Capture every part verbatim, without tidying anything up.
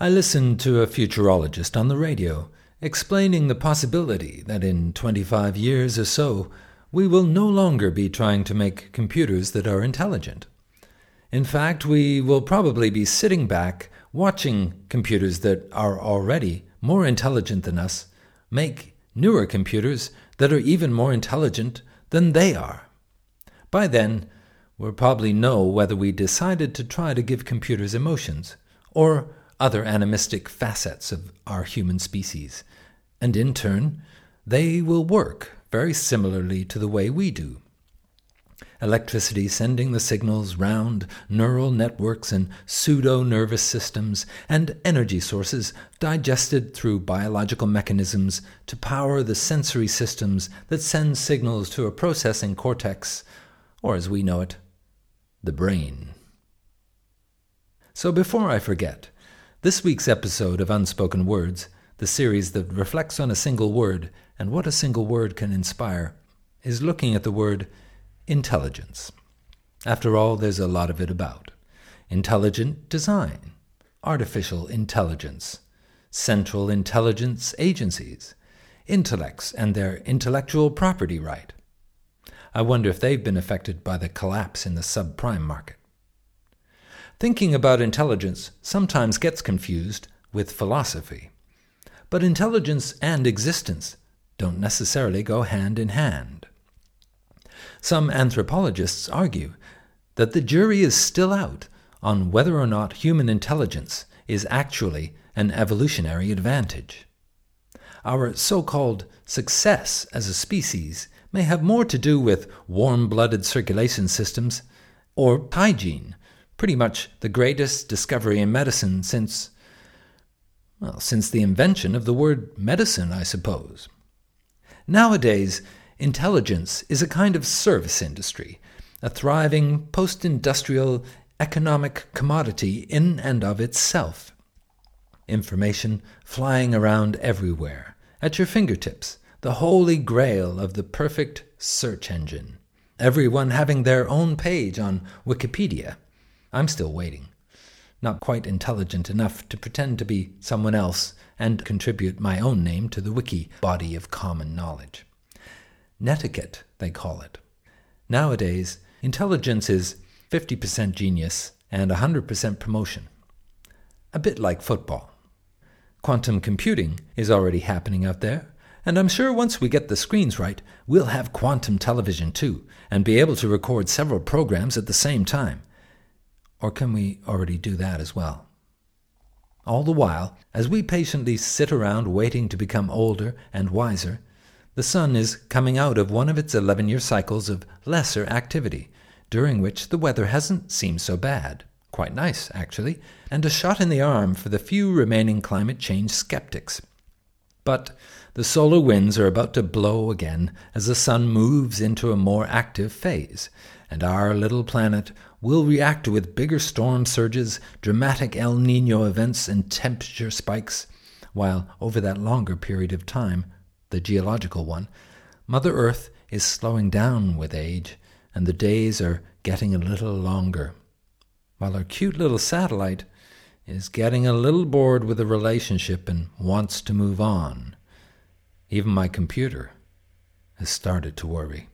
I listened to a futurologist on the radio explaining the possibility that in twenty-five years or so, we will no longer be trying to make computers that are intelligent. In fact, we will probably be sitting back watching computers that are already more intelligent than us make newer computers that are even more intelligent than they are. By then, we'll probably know whether we decided to try to give computers emotions or other animistic facets of our human species, and in turn, they will work very similarly to the way we do. Electricity sending the signals round neural networks and pseudo-nervous systems, and energy sources digested through biological mechanisms to power the sensory systems that send signals to a processing cortex, or as we know it, the brain. So before I forget, this week's episode of Unspoken Words, the series that reflects on a single word and what a single word can inspire, is looking at the word intelligence. After all, there's a lot of it about. Intelligent design, artificial intelligence, central intelligence agencies, intellects and their intellectual property right. I wonder if they've been affected by the collapse in the subprime market. Thinking about intelligence sometimes gets confused with philosophy. But intelligence and existence don't necessarily go hand in hand. Some anthropologists argue that the jury is still out on whether or not human intelligence is actually an evolutionary advantage. Our so-called success as a species may have more to do with warm-blooded circulation systems or hygiene, pretty much the greatest discovery in medicine since, well, since the invention of the word medicine, I suppose. Nowadays, intelligence is a kind of service industry, a thriving post-industrial economic commodity in and of itself. Information flying around everywhere, at your fingertips, the holy grail of the perfect search engine. Everyone having their own page on Wikipedia. I'm still waiting. Not quite intelligent enough to pretend to be someone else and contribute my own name to the wiki body of common knowledge. Netiquette, they call it. Nowadays, intelligence is fifty percent genius and one hundred percent promotion. A bit like football. Quantum computing is already happening out there, and I'm sure once we get the screens right, we'll have quantum television too, and be able to record several programs at the same time. Or can we already do that as well? All the while, as we patiently sit around waiting to become older and wiser, the sun is coming out of one of its eleven-year cycles of lesser activity, during which the weather hasn't seemed so bad. Quite nice, actually, and a shot in the arm for the few remaining climate change skeptics. But the solar winds are about to blow again as the sun moves into a more active phase, and our little planet will react with bigger storm surges, dramatic El Niño events, and temperature spikes, while over that longer period of time, the geological one, Mother Earth is slowing down with age, and the days are getting a little longer, while our cute little satellite is getting a little bored with the relationship and wants to move on. Even my computer has started to worry.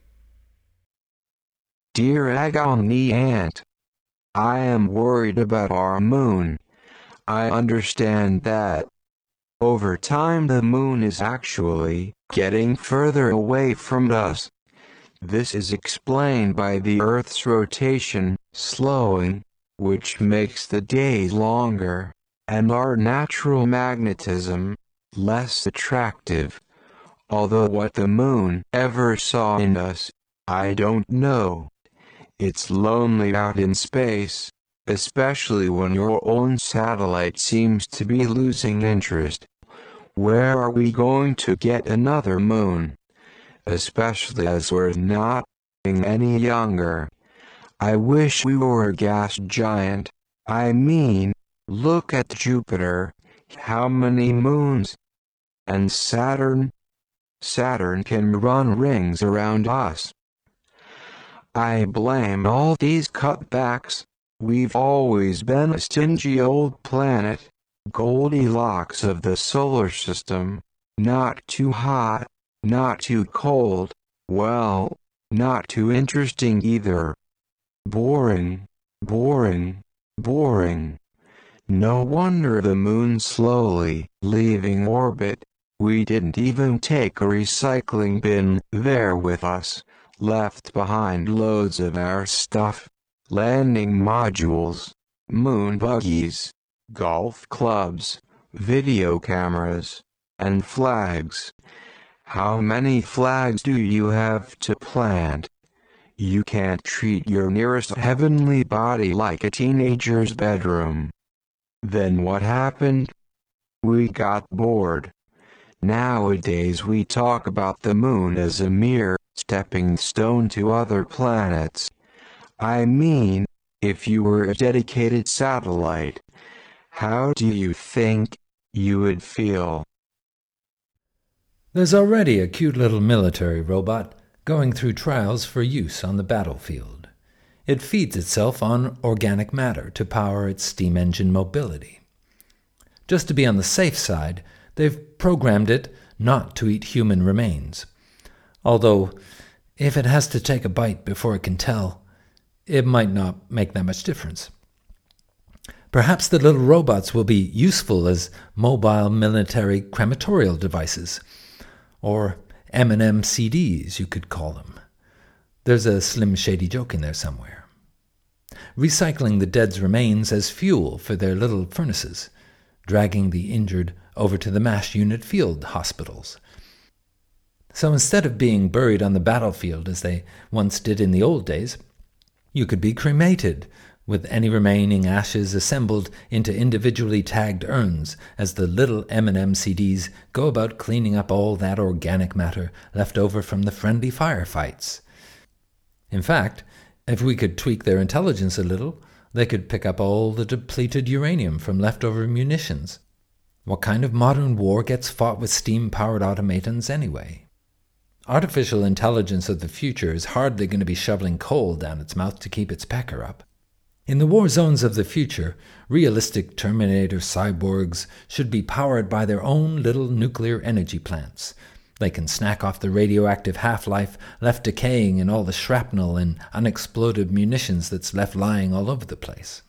Dear Agony Aunt, I am worried about our moon. I understand that over time the moon is actually getting further away from us. This is explained by the Earth's rotation slowing, which makes the days longer, and our natural magnetism less attractive. Although what the moon ever saw in us, I don't know. It's lonely out in space, especially when your own satellite seems to be losing interest. Where are we going to get another moon? Especially as we're not getting any younger. I wish we were a gas giant. I mean, look at Jupiter. How many moons? And Saturn? Saturn can run rings around us. I blame all these cutbacks. We've always been a stingy old planet. Goldilocks of the solar system. Not too hot, not too cold, well, not too interesting either. Boring, boring, boring. No wonder the moon's slowly leaving orbit. We didn't even take a recycling bin there with us. Left behind loads of our stuff. Landing modules, moon buggies, golf clubs, video cameras, and flags. How many flags do you have to plant? You can't treat your nearest heavenly body like a teenager's bedroom. Then what happened? We got bored. Nowadays we talk about the moon as a mere stepping stone to other planets. I mean, if you were a dedicated satellite, how do you think you would feel? There's already a cute little military robot going through trials for use on the battlefield. It feeds itself on organic matter to power its steam engine mobility. Just to be on the safe side, they've programmed it not to eat human remains. Although, if it has to take a bite before it can tell, it might not make that much difference. Perhaps the little robots will be useful as mobile military crematorial devices, or M and M C Ds, you could call them. There's a Slim Shady joke in there somewhere. Recycling the dead's remains as fuel for their little furnaces, dragging the injured over to the MASH unit field hospitals. So instead of being buried on the battlefield as they once did in the old days, you could be cremated, with any remaining ashes assembled into individually tagged urns as the little M and M C Ds go about cleaning up all that organic matter left over from the friendly firefights. In fact, if we could tweak their intelligence a little, they could pick up all the depleted uranium from leftover munitions. What kind of modern war gets fought with steam-powered automatons anyway? Artificial intelligence of the future is hardly going to be shoveling coal down its mouth to keep its pecker up. In the war zones of the future, realistic Terminator cyborgs should be powered by their own little nuclear energy plants. They can snack off the radioactive half-life left decaying in all the shrapnel and unexploded munitions that's left lying all over the place.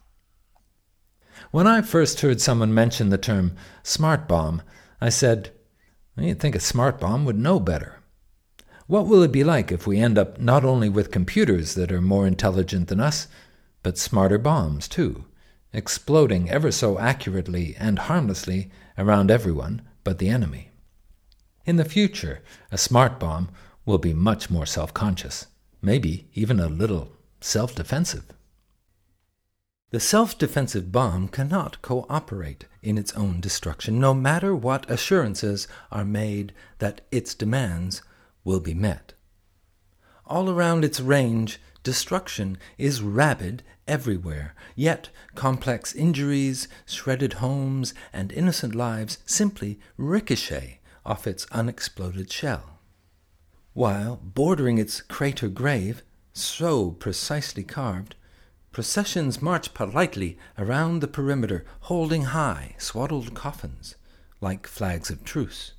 When I first heard someone mention the term smart bomb, I said, you'd think a smart bomb would know better. What will it be like if we end up not only with computers that are more intelligent than us, but smarter bombs too, exploding ever so accurately and harmlessly around everyone but the enemy? In the future, a smart bomb will be much more self-conscious, maybe even a little self-defensive. The self-defensive bomb cannot cooperate in its own destruction, no matter what assurances are made that its demands will be met. All around its range, destruction is rabid everywhere, yet complex injuries, shredded homes, and innocent lives simply ricochet off its unexploded shell. While bordering its crater grave, so precisely carved, processions march politely around the perimeter, holding high, swaddled coffins, like flags of truce.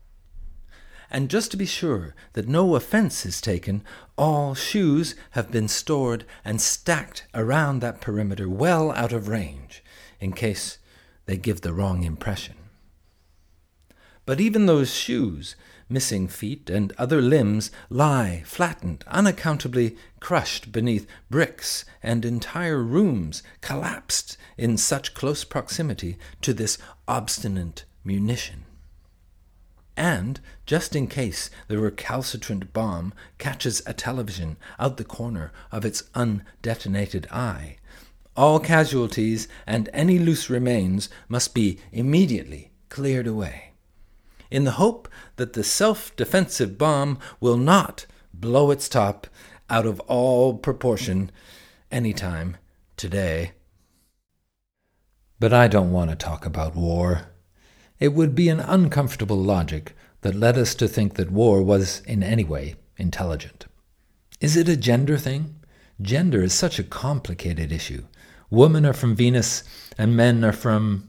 And just to be sure that no offense is taken, all shoes have been stored and stacked around that perimeter well out of range, in case they give the wrong impression. But even those shoes, missing feet and other limbs, lie flattened, unaccountably crushed beneath bricks, and entire rooms collapsed in such close proximity to this obstinate munition. And, just in case the recalcitrant bomb catches a television out the corner of its undetonated eye, all casualties and any loose remains must be immediately cleared away, in the hope that the self-defensive bomb will not blow its top out of all proportion anytime today. But I don't want to talk about war. It would be an uncomfortable logic that led us to think that war was in any way intelligent. Is it a gender thing? Gender is such a complicated issue. Women are from Venus and men are from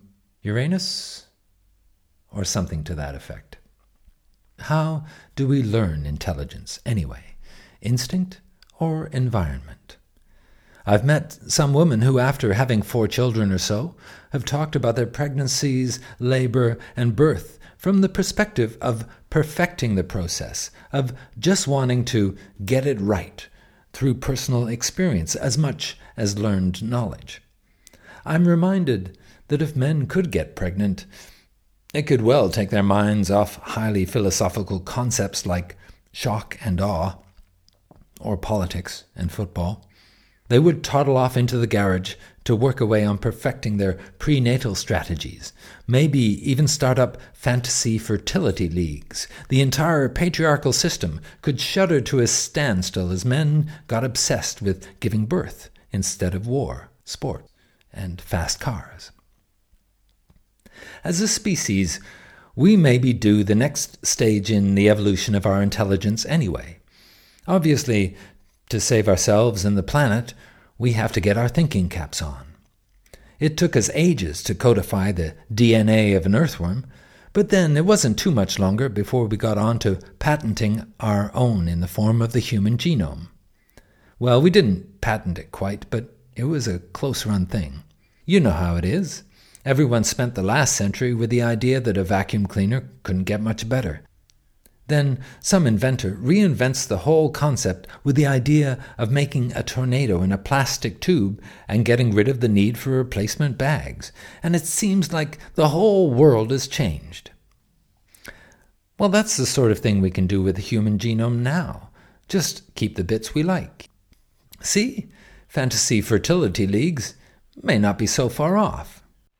Uranus? Or something to that effect. How do we learn intelligence anyway? Instinct or environment? I've met some women who, after having four children or so, have talked about their pregnancies, labor, and birth from the perspective of perfecting the process, of just wanting to get it right through personal experience as much as learned knowledge. I'm reminded that if men could get pregnant, it could well take their minds off highly philosophical concepts like shock and awe, or politics and football. They would toddle off into the garage to work away on perfecting their prenatal strategies, maybe even start up fantasy fertility leagues. The entire patriarchal system could shudder to a standstill as men got obsessed with giving birth instead of war, sport, and fast cars. As a species, we may be due the next stage in the evolution of our intelligence anyway. Obviously, to save ourselves and the planet, we have to get our thinking caps on. It took us ages to codify the D N A of an earthworm, but then it wasn't too much longer before we got on to patenting our own in the form of the human genome. Well, we didn't patent it quite, but it was a close-run thing. You know how it is. Everyone spent the last century with the idea that a vacuum cleaner couldn't get much better. Then some inventor reinvents the whole concept with the idea of making a tornado in a plastic tube and getting rid of the need for replacement bags, and it seems like the whole world has changed. Well, that's the sort of thing we can do with the human genome now. Just keep the bits we like. See, fantasy fertility leagues may not be so far off.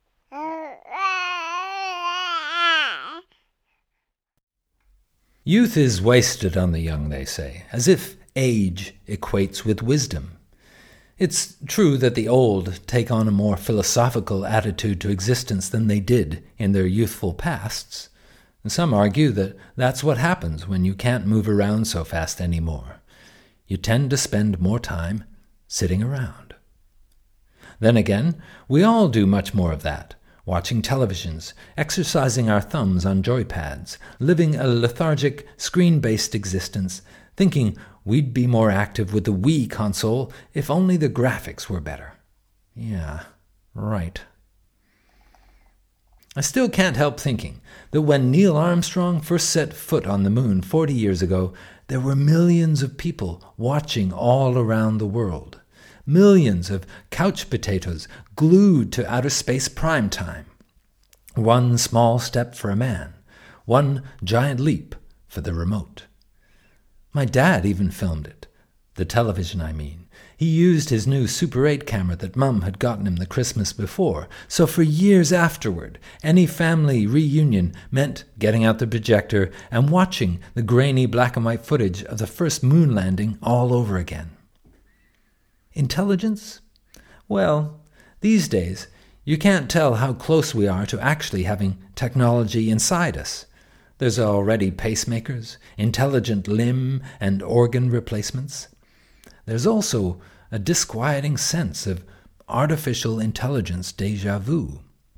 Youth is wasted on the young, they say, as if age equates with wisdom. It's true that the old take on a more philosophical attitude to existence than they did in their youthful pasts. And some argue that that's what happens when you can't move around so fast anymore. You tend to spend more time sitting around. Then again, we all do much more of that. Watching televisions, exercising our thumbs on joypads, living a lethargic, screen-based existence, thinking we'd be more active with the Wii console if only the graphics were better. Yeah, right. I still can't help thinking that when Neil Armstrong first set foot on the moon forty years ago, there were millions of people watching all around the world. Millions of couch potatoes glued to outer space prime time. One small step for a man, one giant leap for the remote. My dad even filmed it. The television, I mean. He used his new Super eight camera that Mum had gotten him the Christmas before, so for years afterward, any family reunion meant getting out the projector and watching the grainy black and white footage of the first moon landing all over again. Intelligence? Well, these days, you can't tell how close we are to actually having technology inside us. There's already pacemakers, intelligent limb and organ replacements. There's also a disquieting sense of artificial intelligence déjà vu.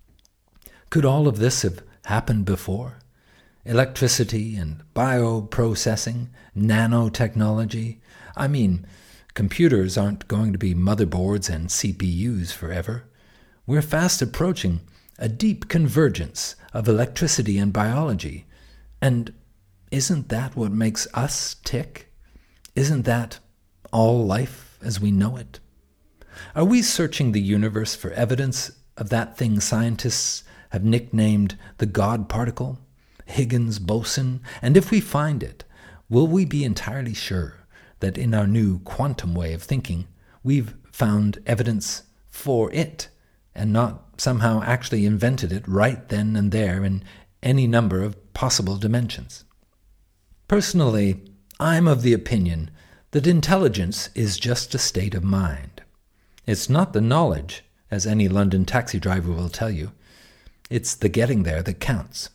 Could all of this have happened before? Electricity and bioprocessing, nanotechnology. I mean, computers aren't going to be motherboards and C P Us forever. We're fast approaching a deep convergence of electricity and biology. And isn't that what makes us tick? Isn't that all life as we know it? Are we searching the universe for evidence of that thing scientists have nicknamed the God particle, Higgs boson? And if we find it, will we be entirely sure that in our new quantum way of thinking, we've found evidence for it and not somehow actually invented it right then and there in any number of possible dimensions? Personally, I'm of the opinion that intelligence is just a state of mind. It's not the knowledge, as any London taxi driver will tell you. It's the getting there that counts.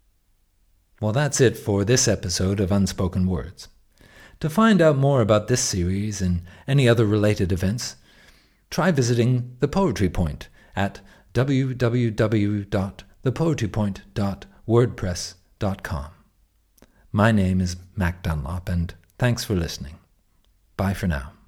Well, that's it for this episode of Unspoken Words. To find out more about this series and any other related events, try visiting the Poetry Point at w w w dot the poetry point dot wordpress dot com. My name is Mac Dunlop, and thanks for listening. Bye for now.